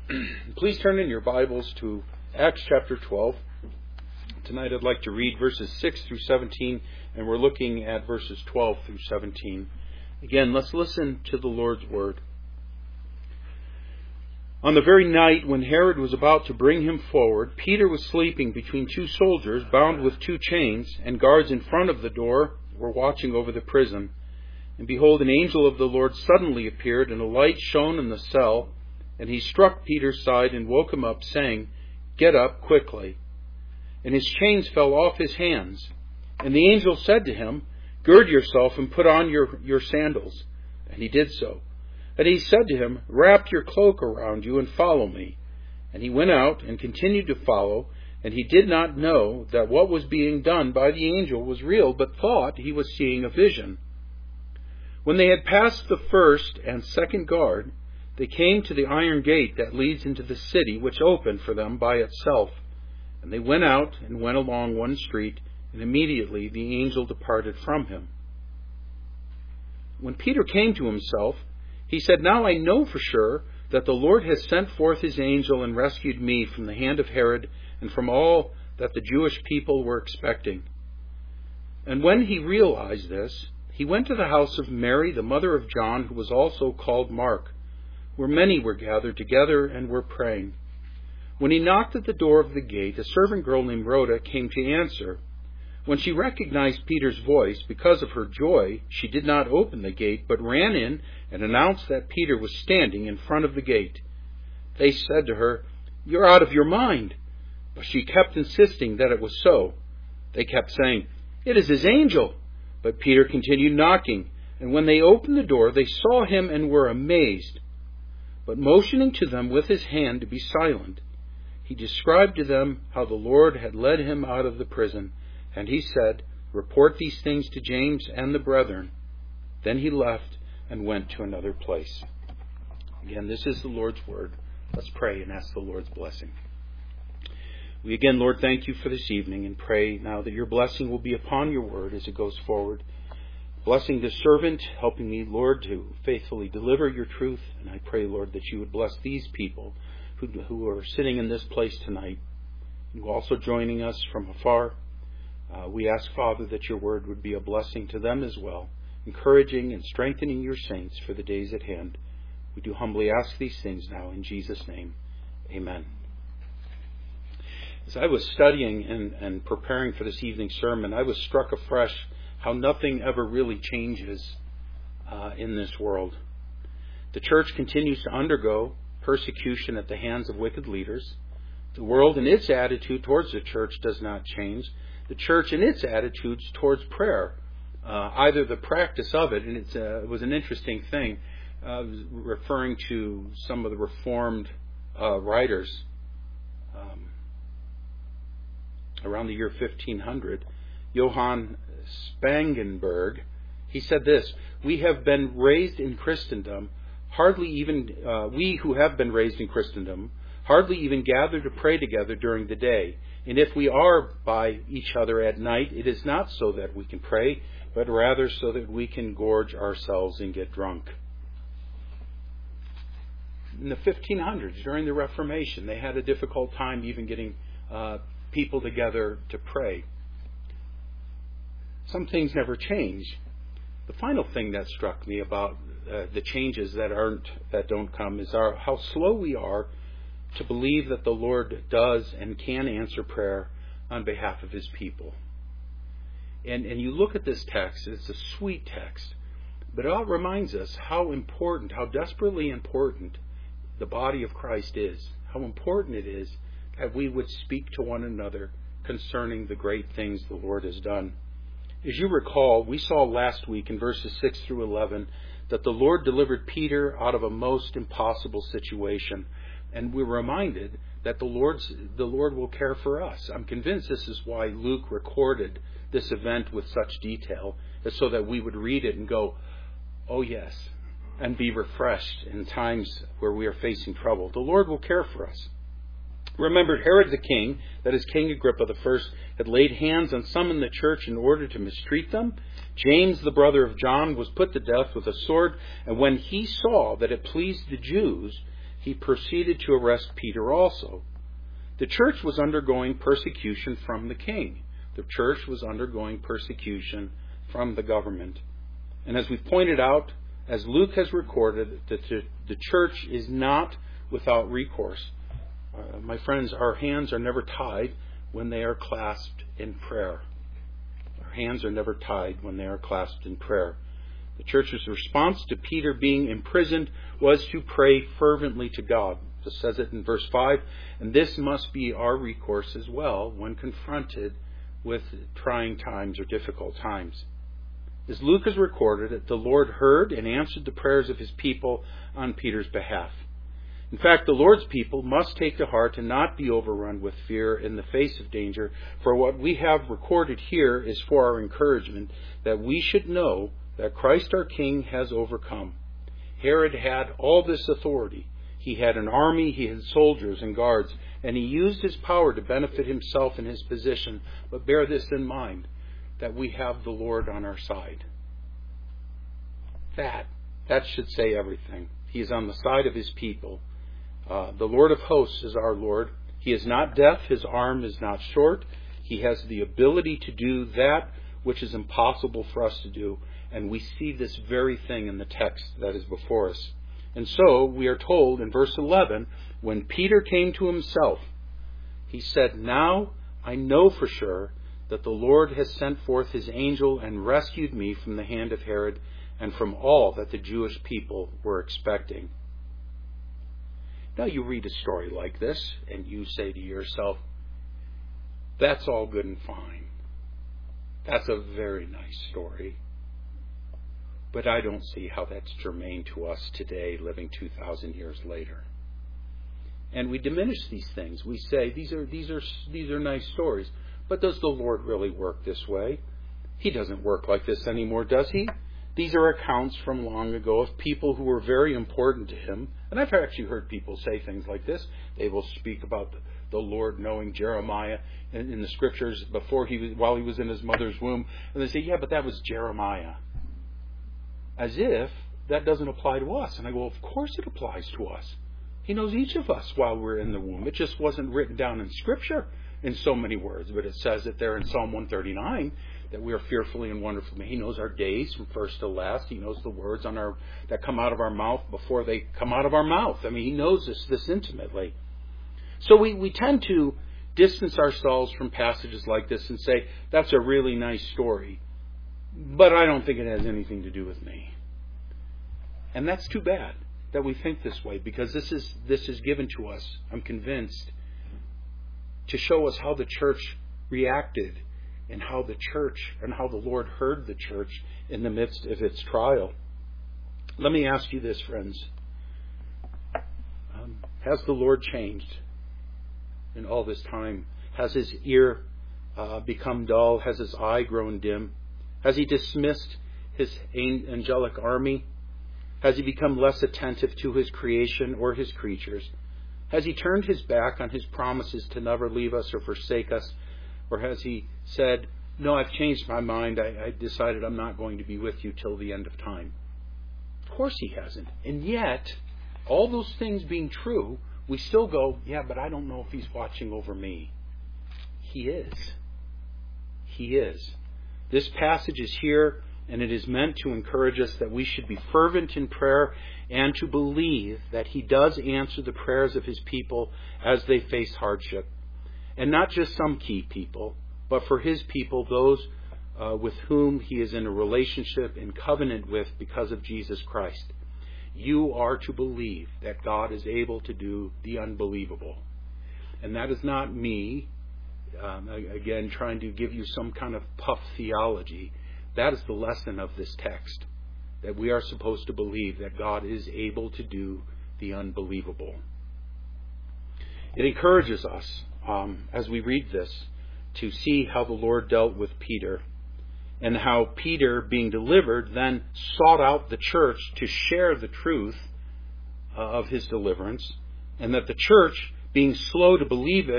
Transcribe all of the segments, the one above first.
Please turn in your Bibles to Acts chapter 12. Tonight I'd like to read verses 6 through 17, and we're looking at verses 12 through 17. Again, let's listen to the Lord's word. On the very night when Herod was about to bring him forward, Peter was sleeping between two soldiers bound with two chains, and guards in front of the door were watching over the prison. And behold, an angel of the Lord suddenly appeared, and a light shone in the cell. And he struck Peter's side and woke him up, saying, "Get up quickly." And his chains fell off his hands. And the angel said to him, "Gird yourself and put on your sandals." And he did so. And he said to him, "Wrap your cloak around you and follow me." And he went out and continued to follow, and he did not know that what was being done by the angel was real, but thought he was seeing a vision. When they had passed the first and second guard, they came to the iron gate that leads into the city, which opened for them by itself. And they went out and went along one street, and immediately the angel departed from him. When Peter came to himself, he said, "Now I know for sure that the Lord has sent forth his angel and rescued me from the hand of Herod and from all that the Jewish people were expecting." And when he realized this, he went to the house of Mary, the mother of John, who was also called Mark, where many were gathered together and were praying. When he knocked at the door of the gate, a servant girl named Rhoda came to answer. When she recognized Peter's voice, because of her joy, she did not open the gate, but ran in and announced that Peter was standing in front of the gate. They said to her, "You're out of your mind." But she kept insisting that it was so. They kept saying, "It is his angel." But Peter continued knocking, and when they opened the door, they saw him and were amazed. But motioning to them with his hand to be silent, he described to them how the Lord had led him out of the prison. And he said, "Report these things to James and the brethren." Then he left and went to another place. Again, this is the Lord's word. Let's pray and ask the Lord's blessing. We again, Lord, thank you for this evening and pray now that your blessing will be upon your word as it goes forward. Blessing the servant, helping me, Lord, to faithfully deliver your truth. And I pray, Lord, that you would bless these people who are sitting in this place tonight, and also joining us from afar. We ask, Father, that your word would be a blessing to them as well, encouraging and strengthening your saints for the days at hand. We do humbly ask these things now in Jesus' name. Amen. As I was studying and preparing for this evening's sermon, I was struck afresh how nothing ever really changes in this world. The church continues to undergo persecution at the hands of wicked leaders. The world and its attitude towards the church does not change. The church and its attitudes towards prayer, either the practice of it, and it was an interesting thing, referring to some of the Reformed writers around the year 1500, Johann Spangenberg, he said this: we who have been raised in Christendom, hardly even gather to pray together during the day. And if we are by each other at night, it is not so that we can pray, but rather so that we can gorge ourselves and get drunk. In the 1500s, during the Reformation, they had a difficult time even getting people together to pray. Some things never change. The final thing that struck me about the changes that don't come is how slow we are to believe that the Lord does and can answer prayer on behalf of his people. And you look at this text, it's a sweet text, but it all reminds us how important, how desperately important the body of Christ is, how important it is that we would speak to one another concerning the great things the Lord has done. As you recall, we saw last week in verses 6 through 11 that the Lord delivered Peter out of a most impossible situation. And we're reminded that the Lord will care for us. I'm convinced this is why Luke recorded this event with such detail, so that we would read it and go, "Oh yes," and be refreshed in times where we are facing trouble. The Lord will care for us. Remember, Herod the king, that is King Agrippa I, had laid hands on some in the church in order to mistreat them. James, the brother of John, was put to death with a sword, and when he saw that it pleased the Jews he proceeded to arrest Peter also. The church was undergoing persecution from the king. The church was undergoing persecution from the government. And as we pointed out, as Luke has recorded, the church is not without recourse. My friends, our hands are never tied when they are clasped in prayer. Our hands are never tied when they are clasped in prayer. The church's response to Peter being imprisoned was to pray fervently to God. It says it in verse 5, and this must be our recourse as well when confronted with trying times or difficult times. As Luke has recorded it, the Lord heard and answered the prayers of his people on Peter's behalf. In fact, the Lord's people must take to heart and not be overrun with fear in the face of danger, for what we have recorded here is for our encouragement, that we should know that Christ our King has overcome. Herod had all this authority. He had an army, he had soldiers and guards, and he used his power to benefit himself and his position. But bear this in mind, that we have the Lord on our side. That should say everything. He is on the side of his people. The Lord of hosts is our Lord. He is not deaf, his arm is not short. He has the ability to do that which is impossible for us to do. And we see this very thing in the text that is before us. And so we are told in verse 11, when Peter came to himself, he said, now I know for sure that the Lord has sent forth his angel and rescued me from the hand of Herod and from all that the Jewish people were expecting. Now you read a story like this and you say to yourself, that's all good and fine. That's a very nice story. But I don't see how that's germane to us today, living 2,000 years later. And we diminish these things. We say these are nice stories. But does the Lord really work this way? He doesn't work like this anymore, does he? These are accounts from long ago of people who were very important to him. And I've actually heard people say things like this. They will speak about the Lord knowing Jeremiah in the scriptures while he was in his mother's womb. And they say, yeah, but that was Jeremiah. As if that doesn't apply to us. And I go, of course it applies to us. He knows each of us while we're in the womb. It just wasn't written down in Scripture in so many words. But it says it there in Psalm 139 that we are fearfully and wonderfully made. He knows our days from first to last. He knows the words that come out of our mouth before they come out of our mouth. I mean, he knows this intimately. So we tend to distance ourselves from passages like this and say, that's a really nice story. But I don't think it has anything to do with me. And that's too bad that we think this way, because this is given to us, I'm convinced, to show us how the church reacted and how the Lord heard the church in the midst of its trial. Let me ask you this, friends. Has the Lord changed in all this time? Has his ear become dull? Has his eye grown dim? Has he dismissed his angelic army? Has he become less attentive to his creation or his creatures? Has he turned his back on his promises to never leave us or forsake us? Or has he said, no, I've changed my mind. I decided I'm not going to be with you till the end of time? Of course he hasn't. And yet, all those things being true, we still go, yeah, but I don't know if he's watching over me. He is. He is. This passage is here, and it is meant to encourage us that we should be fervent in prayer and to believe that he does answer the prayers of his people as they face hardship. And not just some key people, but for his people, those with whom he is in a relationship and covenant with because of Jesus Christ. You are to believe that God is able to do the unbelievable. And that is not me, again, trying to give you some kind of puff theology. That is the lesson of this text, that we are supposed to believe that God is able to do the unbelievable. It encourages us, as we read this, to see how the Lord dealt with Peter, and how Peter, being delivered, then sought out the church to share the truth of his deliverance, and that the church, being slow to believe it,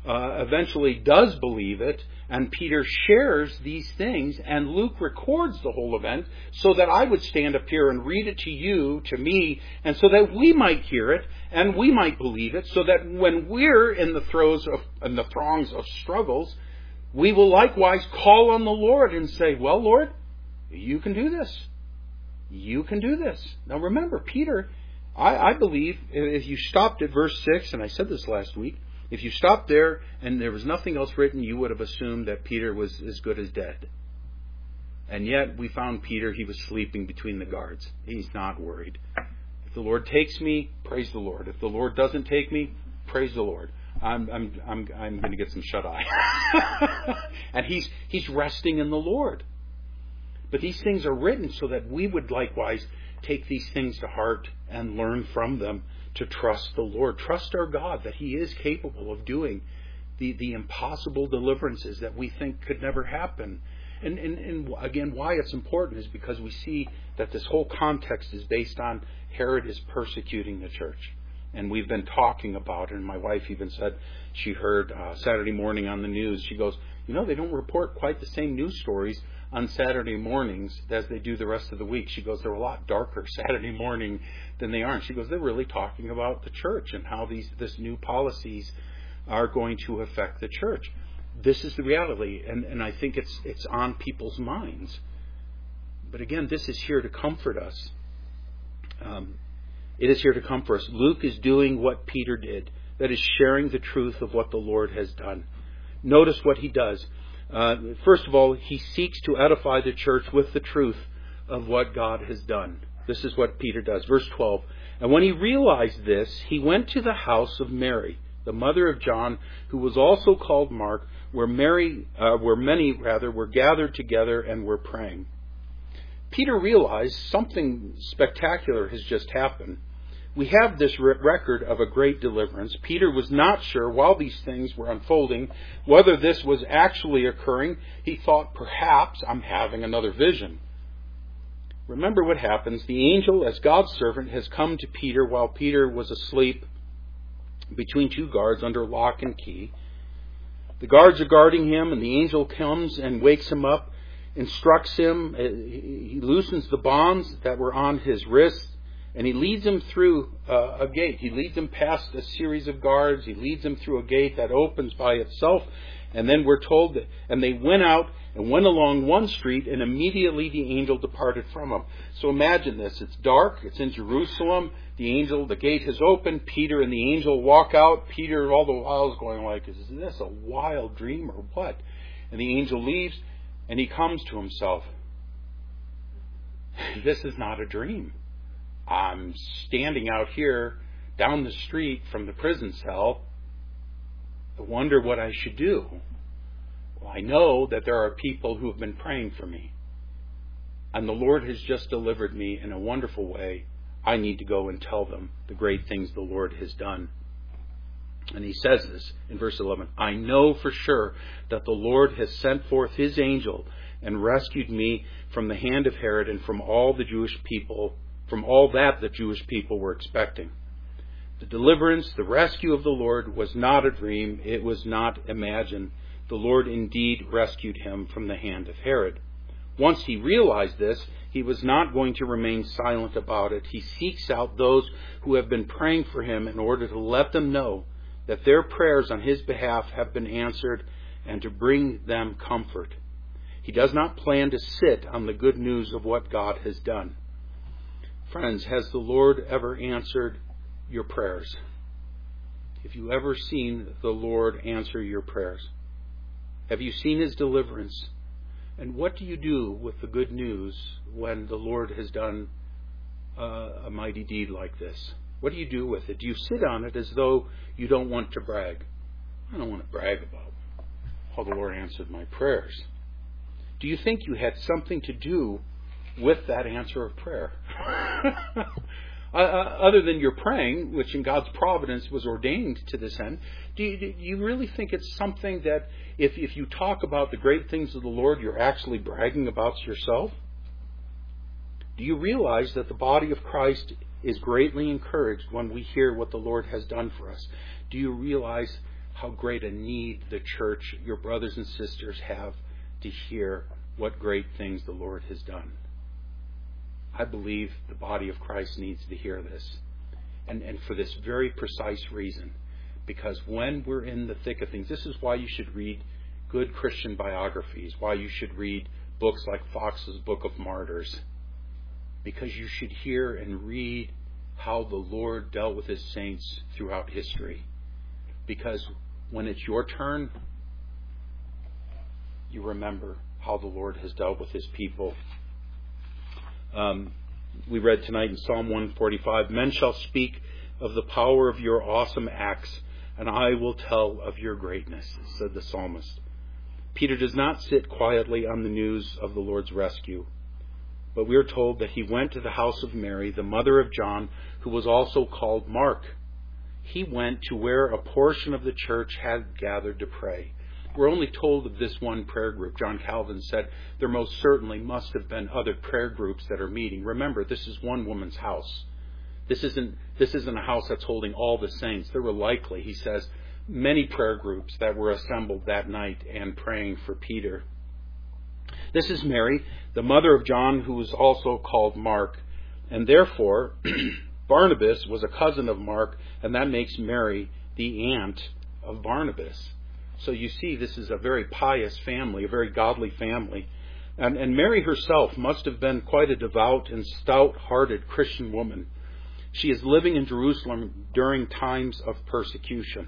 eventually does believe it, and Peter shares these things, and Luke records the whole event so that I would stand up here and read it to you, to me, and so that we might hear it and we might believe it, so that when we're in the throngs of struggles, we will likewise call on the Lord and say, well, Lord, you can do this. You can do this. Now remember, Peter, I believe, if you stopped at verse 6, and I said this last week, if you stopped there and there was nothing else written, you would have assumed that Peter was as good as dead. And yet we found Peter, he was sleeping between the guards. He's not worried. If the Lord takes me, praise the Lord. If the Lord doesn't take me, praise the Lord. I'm going to get some shut-eye. And he's resting in the Lord. But these things are written so that we would likewise take these things to heart and learn from them to trust the Lord. Trust our God that He is capable of doing the impossible deliverances that we think could never happen. And again, why it's important is because we see that this whole context is based on Herod is persecuting the church. And we've been talking about it, and my wife even said she heard Saturday morning on the news, she goes, they don't report quite the same news stories on Saturday mornings as they do the rest of the week. She goes, they're a lot darker Saturday morning than they are. And she goes, they're really talking about the church and how this new policies are going to affect the church. This is the reality, and I think it's on people's minds. But again, this is here to comfort us. It is here to comfort us. Luke is doing what Peter did. That is sharing the truth of what the Lord has done. Notice what he does. First of all, he seeks to edify the church with the truth of what God has done. This is what Peter does. Verse 12. And when he realized this, he went to the house of Mary, the mother of John, who was also called Mark, where many were gathered together and were praying. Peter realized something spectacular has just happened. We have this record of a great deliverance. Peter was not sure, while these things were unfolding, whether this was actually occurring. He thought, perhaps I'm having another vision. Remember what happens. The angel, as God's servant, has come to Peter while Peter was asleep between two guards under lock and key. The guards are guarding him, and the angel comes and wakes him up, instructs him. He loosens the bonds that were on his wrists, and he leads him through a gate. He leads him past a series of guards. He leads him through a gate that opens by itself. And then we're told that, and they went out and went along one street, and immediately the angel departed from him. So imagine this. It's dark. It's in Jerusalem. The gate has opened. Peter and the angel walk out. Peter all the while is going like, is this a wild dream or what? And the angel leaves, and he comes to himself. This is not a dream. I'm standing out here down the street from the prison cell. I wonder what I should do. Well, I know that there are people who have been praying for me. And the Lord has just delivered me in a wonderful way. I need to go and tell them the great things the Lord has done. And he says this in verse 11. I know for sure that the Lord has sent forth His angel and rescued me from the hand of Herod and from all the Jewish people, from all that the Jewish people were expecting. The deliverance, the rescue of the Lord was not a dream. It was not imagined. The Lord indeed rescued him from the hand of Herod. Once he realized this, he was not going to remain silent about it. He seeks out those who have been praying for him in order to let them know that their prayers on his behalf have been answered and to bring them comfort. He does not plan to sit on the good news of what God has done. Friends, has the Lord ever answered your prayers? Have you ever seen the Lord answer your prayers? Have you seen His deliverance? And what do you do with the good news when the Lord has done a mighty deed like this? What do you do with it? Do you sit on it as though you don't want to brag? I don't want to brag about how the Lord answered my prayers. Do you think you had something to do with that answer of prayer? Other than your praying, which in God's providence was ordained to this end, do you really think it's something that if you talk about the great things of the Lord, you're actually bragging about yourself? Do you realize that the body of Christ is greatly encouraged when we hear what the Lord has done for us? Do you realize how great a need the church, your brothers and sisters, have to hear what great things the Lord has done. I believe the body of Christ needs to hear this. And for this very precise reason. Because when we're in the thick of things, this is why you should read good Christian biographies, why you should read books like Fox's Book of Martyrs. Because you should hear and read how the Lord dealt with His saints throughout history. Because when it's your turn, you remember how the Lord has dealt with His people. We read tonight in Psalm 145, "Men shall speak of the power of your awesome acts, and I will tell of your greatness," said the psalmist. Peter does not sit quietly on the news of the Lord's rescue, but we are told that he went to the house of Mary, the mother of John, who was also called Mark. He went to where a portion of the church had gathered to pray. We're only told of this one prayer group. John Calvin said there most certainly must have been other prayer groups that are meeting. Remember, this is one woman's house. This isn't a house that's holding all the saints. There were likely, he says, many prayer groups that were assembled that night and praying for Peter. This is Mary, the mother of John, who was also called Mark. And therefore, Barnabas was a cousin of Mark, and that makes Mary the aunt of Barnabas. So you see, this is a very pious family, a very godly family. And Mary herself must have been quite a devout and stout-hearted Christian woman. She is living in Jerusalem during times of persecution.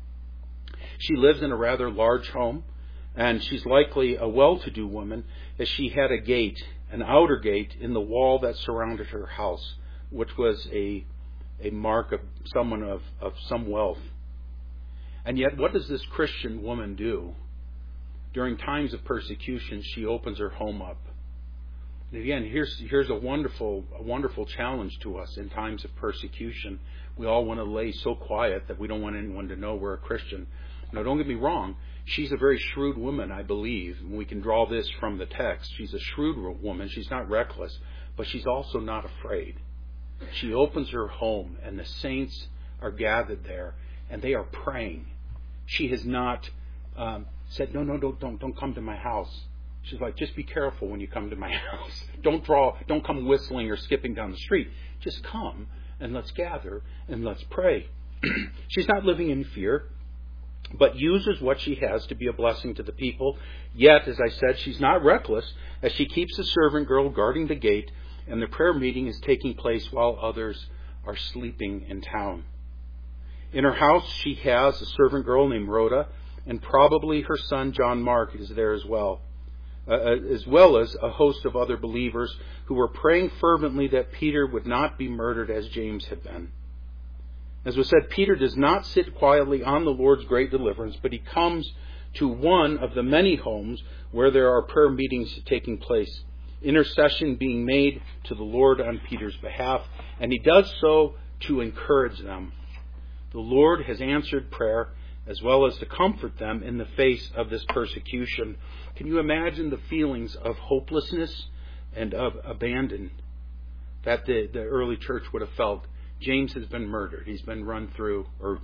She lives in a rather large home, and she's likely a well-to-do woman, as she had a gate, an outer gate, in the wall that surrounded her house, which was a mark of someone of some wealth. And yet, what does this Christian woman do? During times of persecution, she opens her home up. And again, here's a wonderful challenge to us in times of persecution. We all want to lay so quiet that we don't want anyone to know we're a Christian. Now, don't get me wrong. She's a very shrewd woman, I believe. And we can draw this from the text. She's a shrewd woman. She's not reckless, but she's also not afraid. She opens her home, and the saints are gathered there, and they are praying. She has not said, no, don't come to my house. She's like, just be careful when you come to my house. Don't come whistling or skipping down the street. Just come and let's gather and let's pray. She's not living in fear, but uses what she has to be a blessing to the people. Yet, as I said, she's not reckless, as she keeps a servant girl guarding the gate, and the prayer meeting is taking place while others are sleeping in town. In her house, she has a servant girl named Rhoda, and probably her son John Mark is there as well as a host of other believers who were praying fervently that Peter would not be murdered as James had been. As was said, Peter does not sit quietly on the Lord's great deliverance, but he comes to one of the many homes where there are prayer meetings taking place, intercession being made to the Lord on Peter's behalf, and he does so to encourage them. The Lord has answered prayer as well as to comfort them in the face of this persecution. Can you imagine the feelings of hopelessness and of abandon that the early church would have felt? James has been murdered. He's been run through or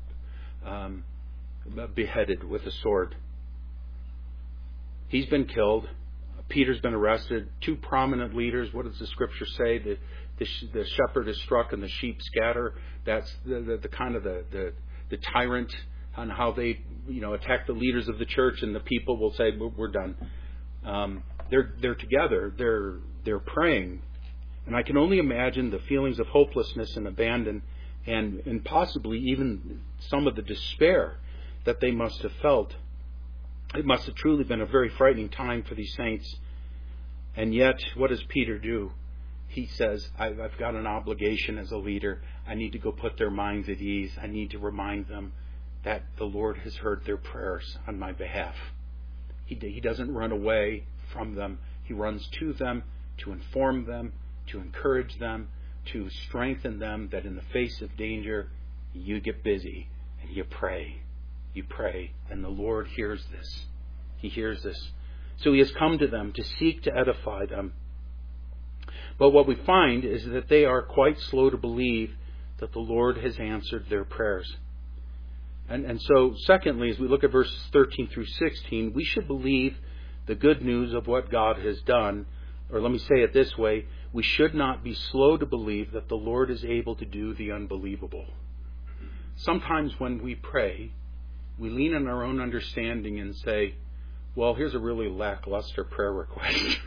beheaded with a sword. He's been killed. Peter's been arrested. Two prominent leaders. What does the scripture say? The shepherd is struck and the sheep scatter. That's the kind of the tyrant on how they attack the leaders of the church, and the people will say, "We're done." They're together. They're praying, and I can only imagine the feelings of hopelessness and abandon, and possibly even some of the despair that they must have felt. It must have truly been a very frightening time for these saints. And yet, what does Peter do? He says, I've got an obligation as a leader. I need to go put their minds at ease. I need to remind them that the Lord has heard their prayers on my behalf. He doesn't run away from them. He runs to them to inform them, to encourage them, to strengthen them that in the face of danger, you get busy and you pray. You pray, and the Lord hears this. He hears this. So he has come to them to seek to edify them. But what we find is that they are quite slow to believe that the Lord has answered their prayers. And so, secondly, as we look at verses 13 through 16, we should believe the good news of what God has done. Or let me say it this way, we should not be slow to believe that the Lord is able to do the unbelievable. Sometimes when we pray, we lean on our own understanding and say, well, here's a really lackluster prayer request.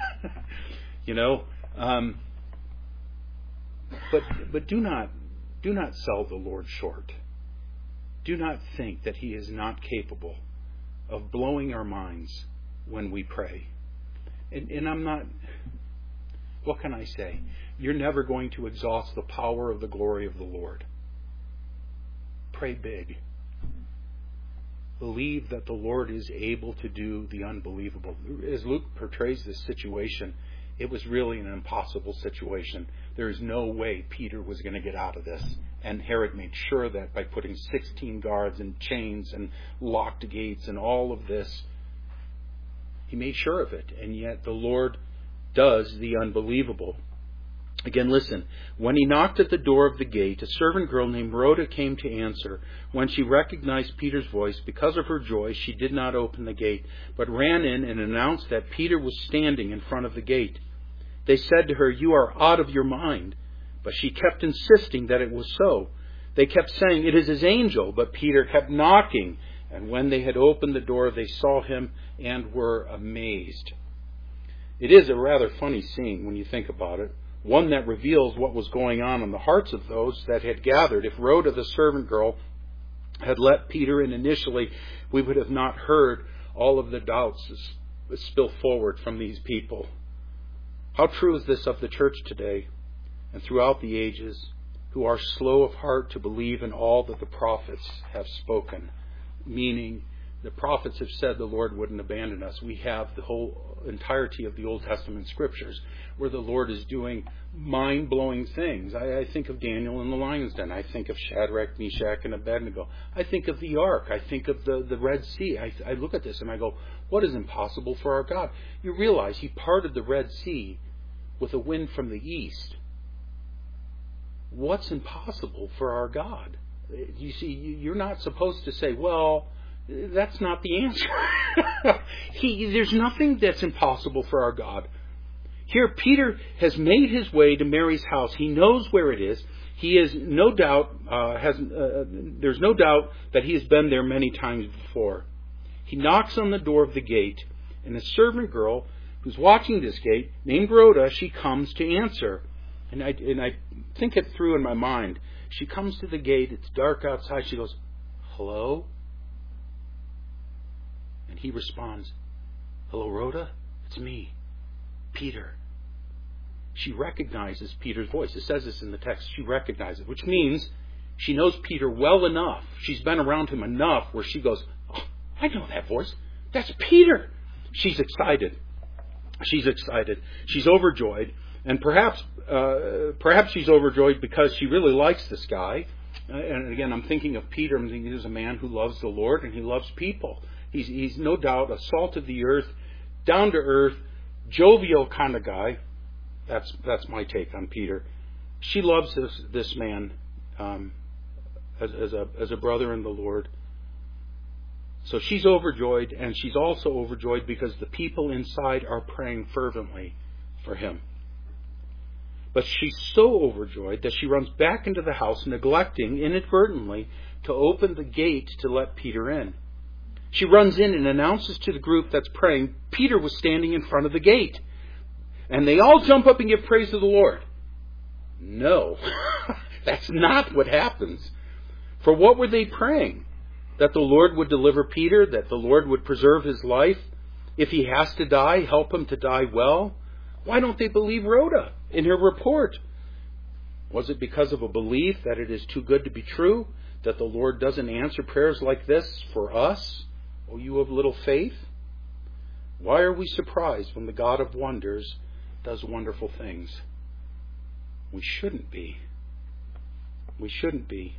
But do not sell the Lord short. Do not think that He is not capable of blowing our minds when we pray. And I'm not, what can I say? You're never going to exhaust the power of the glory of the Lord. Pray big. Believe that the Lord is able to do the unbelievable. As Luke portrays this situation, it was really an impossible situation. There is no way Peter was going to get out of this. And Herod made sure that by putting 16 guards and chains and locked gates and all of this, he made sure of it. And yet the Lord does the unbelievable. Again, listen. When he knocked at the door of the gate, a servant girl named Rhoda came to answer. When she recognized Peter's voice, because of her joy, she did not open the gate, but ran in and announced that Peter was standing in front of the gate. They said to her, "You are out of your mind." But she kept insisting that it was so. They kept saying, "It is his angel." But Peter kept knocking. And when they had opened the door, they saw him and were amazed. It is a rather funny scene when you think about it. One that reveals what was going on in the hearts of those that had gathered. If Rhoda, the servant girl, had let Peter in initially, we would have not heard all of the doubts spill forward from these people. How true is this of the church today and throughout the ages, who are slow of heart to believe in all that the prophets have spoken? Meaning, the prophets have said the Lord wouldn't abandon us. We have the whole entirety of the Old Testament scriptures where the Lord is doing mind-blowing things. I think of Daniel in the lion's den. I think of Shadrach, Meshach, and Abednego. I think of the ark. I think of the Red Sea. I look at this and I go, what is impossible for our God? You realize He parted the Red Sea with a wind from the east. What's impossible for our God? You see, you're not supposed to say, well, that's not the answer. There's nothing that's impossible for our God. Here, Peter has made his way to Mary's house. He knows where it is. He is no doubt there's no doubt that he has been there many times before. He knocks on the door of the gate, and a servant girl who's watching this gate, named Rhoda, she comes to answer. And I think it through in my mind. She comes to the gate. It's dark outside. She goes, "Hello?" And he responds, "Hello, Rhoda? It's me, Peter." She recognizes Peter's voice. It says this in the text. She recognizes it, which means she knows Peter well enough. She's been around him enough where she goes, "Oh, I know that voice. That's Peter." She's excited. She's excited. She's overjoyed. And perhaps she's overjoyed because she really likes this guy. And again, I'm thinking of Peter. I'm thinking he's a man who loves the Lord and he loves people. He's no doubt a salt of the earth, down to earth, jovial kind of guy. That's my take on Peter. She loves this man as a brother in the Lord. So she's overjoyed, and she's also overjoyed because the people inside are praying fervently for him. But she's so overjoyed that she runs back into the house, neglecting inadvertently to open the gate to let Peter in. She runs in and announces to the group that's praying, Peter was standing in front of the gate. And they all jump up and give praise to the Lord. No, that's not what happens. For what were they praying? That the Lord would deliver Peter, that the Lord would preserve his life. If he has to die, help him to die well. Why don't they believe Rhoda in her report? Was it because of a belief that it is too good to be true? That the Lord doesn't answer prayers like this for us? Oh, you of little faith? Why are we surprised when the God of wonders does wonderful things? We shouldn't be. We shouldn't be.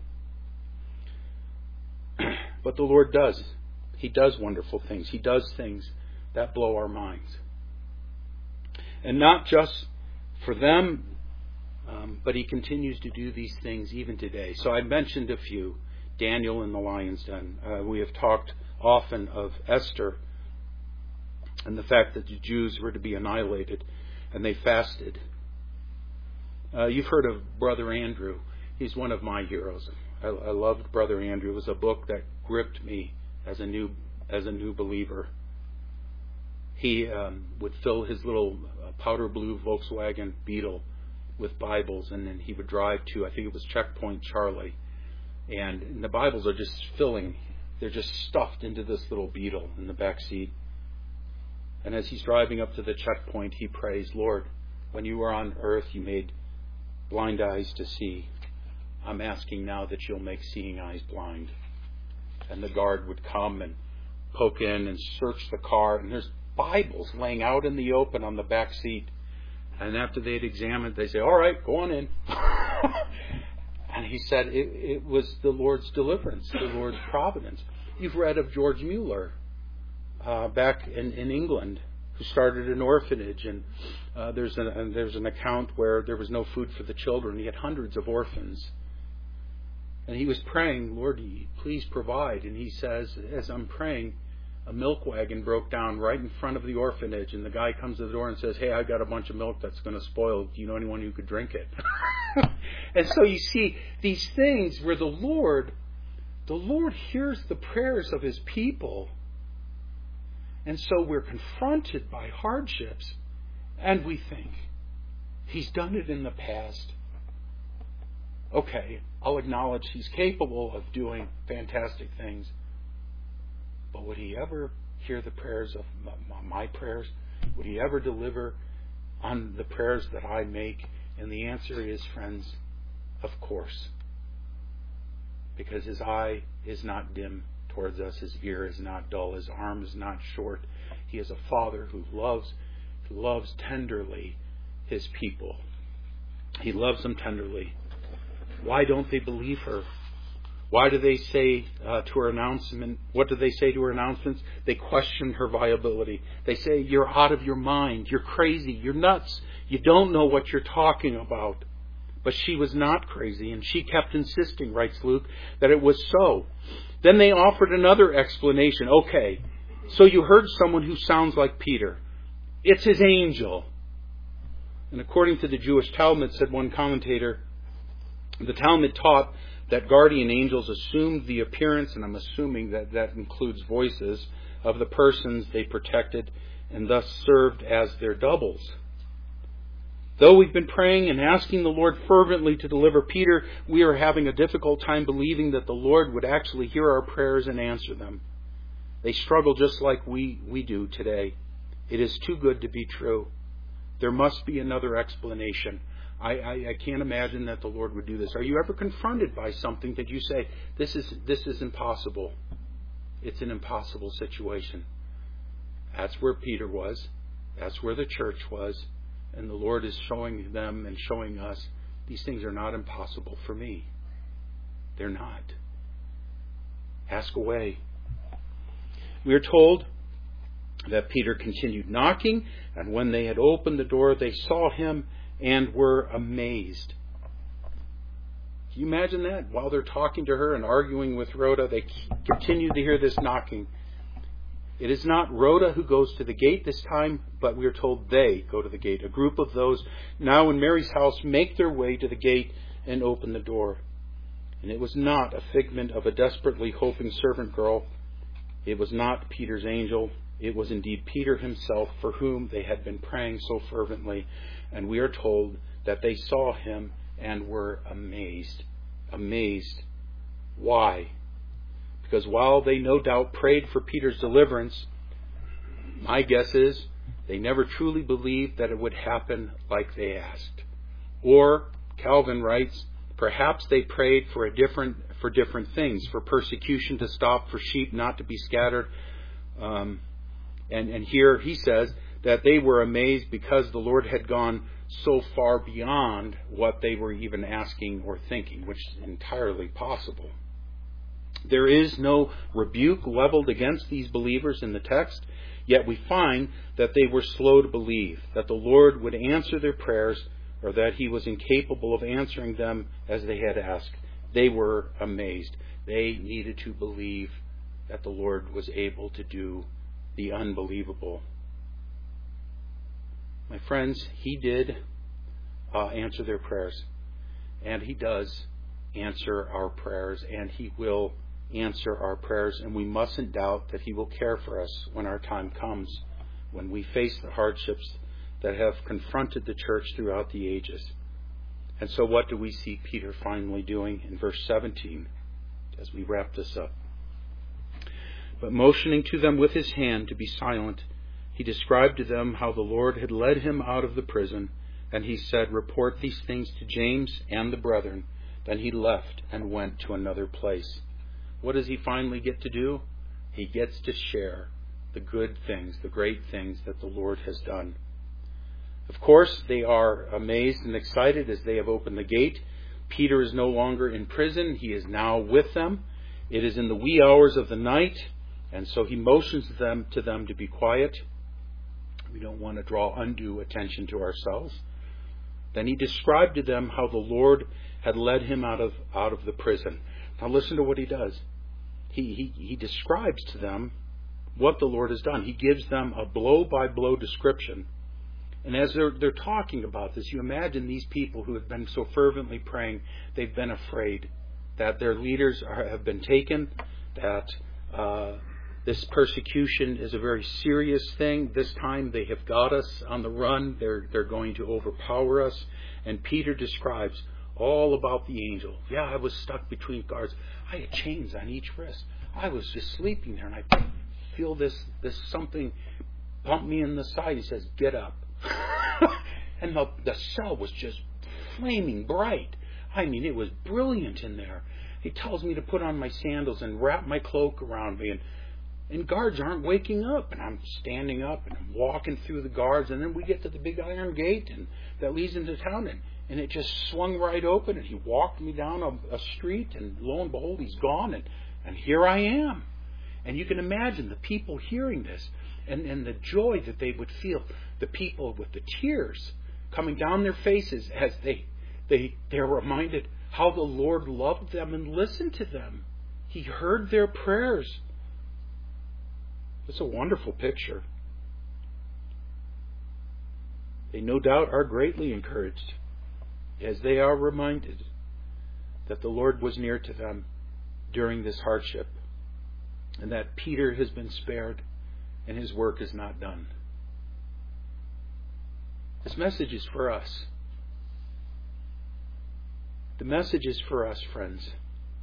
But the Lord does. He does wonderful things. He does things that blow our minds. And not just for them, but He continues to do these things even today. So I mentioned a few. Daniel in the lion's den. We have talked often of Esther and the fact that the Jews were to be annihilated, and they fasted. You've heard of Brother Andrew. He's one of my heroes. I loved Brother Andrew. It was a book that gripped me as a new believer. He would fill his little powder blue Volkswagen Beetle with Bibles, and then he would drive to, I think it was Checkpoint Charlie, and the Bibles are just filling. They're just stuffed into this little Beetle in the back seat. And as he's driving up to the checkpoint, he prays, Lord, when you were on earth, you made blind eyes to see. I'm asking now that you'll make seeing eyes blind. And the guard would come and poke in and search the car, and there's Bibles laying out in the open on the back seat. And after they'd examined, they say, all right, go on in. And he said it was the Lord's deliverance, the Lord's providence. You've read of George Mueller back in England, who started an orphanage, and there's an account where there was no food for the children. He had hundreds of orphans. And he was praying, Lord, please provide. And he says, as I'm praying, a milk wagon broke down right in front of the orphanage, and the guy comes to the door and says, hey, I've got a bunch of milk that's going to spoil. Do you know anyone who could drink it? And so you see these things where the Lord hears the prayers of His people. And so we're confronted by hardships, and we think, He's done it in the past. Okay, I'll acknowledge He's capable of doing fantastic things. But would He ever hear the prayers of my prayers? Would He ever deliver on the prayers that I make? And the answer is, friends, of course. Because His eye is not dim towards us. His ear is not dull. His arm is not short. He is a Father who loves tenderly His people. He loves them tenderly. Why don't they believe her? Why do they say to her announcement? What do they say to her announcements? They question her viability. They say, you're out of your mind. You're crazy. You're nuts. You don't know what you're talking about. But she was not crazy, and she kept insisting, writes Luke, that it was so. Then they offered another explanation. Okay, so you heard someone who sounds like Peter. It's his angel. And according to the Jewish Talmud, said one commentator, the Talmud taught that guardian angels assumed the appearance, and I'm assuming that includes voices, of the persons they protected, and thus served as their doubles. Though we've been praying and asking the Lord fervently to deliver Peter, we are having a difficult time believing that the Lord would actually hear our prayers and answer them. They struggle just like we do today. It is too good to be true. There must be another explanation. I can't imagine that the Lord would do this. Are you ever confronted by something that you say, this is impossible? It's an impossible situation. That's where Peter was. That's where the church was. And the Lord is showing them and showing us, these things are not impossible for me. They're not. Ask away. We are told that Peter continued knocking, and when they had opened the door, they saw him and were amazed. Can you imagine that? While they're talking to her and arguing with Rhoda, they continue to hear this knocking. It is not Rhoda who goes to the gate this time, but we are told they go to the gate. A group of those now in Mary's house make their way to the gate and open the door. And it was not a figment of a desperately hoping servant girl. It was not Peter's angel. It was indeed Peter himself, for whom they had been praying so fervently. And we are told that they saw him and were amazed. Amazed. Why? Because while they no doubt prayed for Peter's deliverance, my guess is they never truly believed that it would happen like they asked. Or, Calvin writes, perhaps they prayed for different things, for persecution to stop, for sheep not to be scattered. And here he says that they were amazed because the Lord had gone so far beyond what they were even asking or thinking, which is entirely possible. There is no rebuke leveled against these believers in the text, yet we find that they were slow to believe that the Lord would answer their prayers, or that he was incapable of answering them as they had asked. They were amazed. They needed to believe that the Lord was able to do the unbelievable. My friends, He did answer their prayers. And He does answer our prayers. And He will answer our prayers. And we mustn't doubt that He will care for us when our time comes, when we face the hardships that have confronted the church throughout the ages. And so what do we see Peter finally doing in verse 17 as we wrap this up? But motioning to them with his hand to be silent, he described to them how the Lord had led him out of the prison, and he said, "Report these things to James and the brethren." Then he left and went to another place. What does he finally get to do? He gets to share the good things, the great things that the Lord has done. Of course, they are amazed and excited as they have opened the gate. Peter is no longer in prison. He is now with them. It is in the wee hours of the night, and so he motions to them to be quiet. We don't want to draw undue attention to ourselves. Then he described to them how the Lord had led him out of the prison. Now listen to what he does. He describes to them what the Lord has done. He gives them a blow-by-blow description. And as they're talking about this, you imagine these people who have been so fervently praying, they've been afraid that their leaders have been taken, that this persecution is a very serious thing. This time they have got us on the run. They're going to overpower us. And Peter describes all about the angel. Yeah, I was stuck between guards. I had chains on each wrist. I was just sleeping there, and I feel this something bump me in the side. He says, "Get up." And the cell was just flaming bright. I mean, it was brilliant in there. He tells me to put on my sandals and wrap my cloak around me, and guards aren't waking up, and I'm standing up and I'm walking through the guards, and then we get to the big iron gate and that leads into town, and it just swung right open, and he walked me down a street, and lo and behold, he's gone, and here I am. And you can imagine the people hearing this and the joy that they would feel, the people with the tears coming down their faces as they're reminded how the Lord loved them and listened to them. He heard their prayers. It's a wonderful picture. They no doubt are greatly encouraged as they are reminded that the Lord was near to them during this hardship, and that Peter has been spared and his work is not done. This message is for us. The message is for us, friends.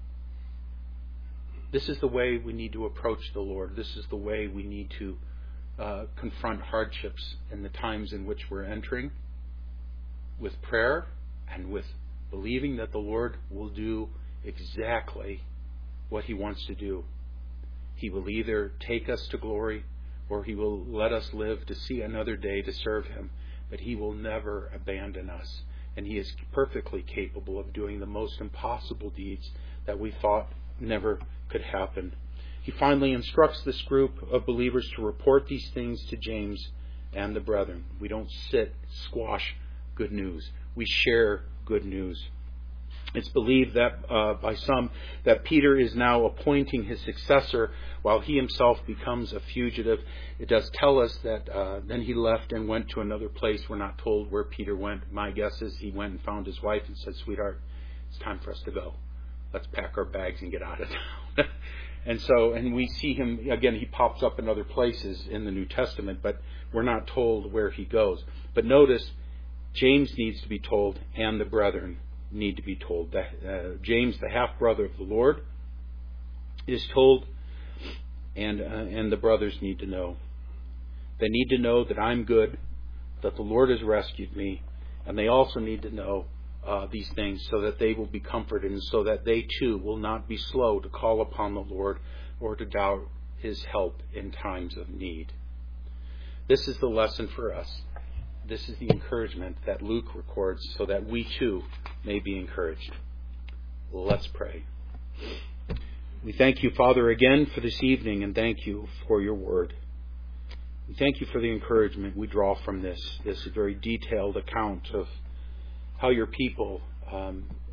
This is the way we need to approach the Lord. This is the way we need to confront hardships in the times in which we're entering, with prayer and with believing that the Lord will do exactly what He wants to do. He will either take us to glory or He will let us live to see another day to serve Him. But He will never abandon us. And He is perfectly capable of doing the most impossible deeds that we thought never could happen. He finally instructs this group of believers to report these things to James and the brethren. We don't squash good news. We share good news. It's believed that by some that Peter is now appointing his successor while he himself becomes a fugitive. It does tell us that then he left and went to another place. We're not told where Peter went. My guess is he went and found his wife and said, "Sweetheart, it's time for us to go. Let's pack our bags and get out of town." And we see him, again, he pops up in other places in the New Testament, but we're not told where he goes. But notice, James needs to be told, and the brethren need to be told. James, the half-brother of the Lord, is told, and the brothers need to know. They need to know that I'm good, that the Lord has rescued me, and they also need to know these things so that they will be comforted and so that they too will not be slow to call upon the Lord or to doubt His help in times of need. This is the lesson for us. This is the encouragement that Luke records so that we too may be encouraged. Let's pray. We thank you, Father, again for this evening, and thank you for your word. We thank you for the encouragement we draw from this very detailed account of how your people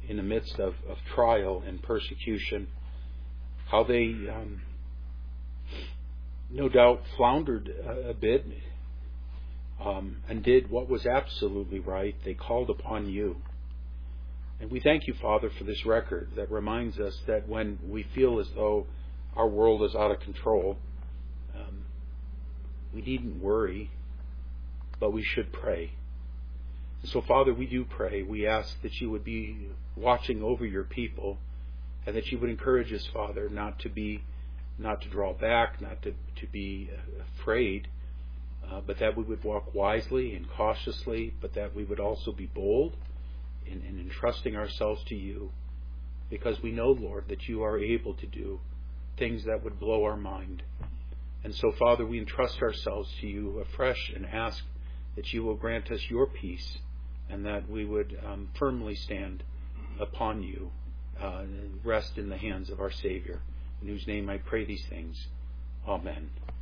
in the midst of trial and persecution, how they no doubt floundered a bit and did what was absolutely right. They called upon you. And we thank you, Father, for this record that reminds us that when we feel as though our world is out of control, we needn't worry, but we should pray. And so, Father, we do pray. We ask that you would be watching over your people, and that you would encourage us, Father, not to draw back, not to be afraid, but that we would walk wisely and cautiously, but that we would also be bold in entrusting ourselves to you, because we know, Lord, that you are able to do things that would blow our mind. And so, Father, we entrust ourselves to you afresh and ask that you will grant us your peace, and that we would firmly stand upon you and rest in the hands of our Savior, in whose name I pray these things. Amen.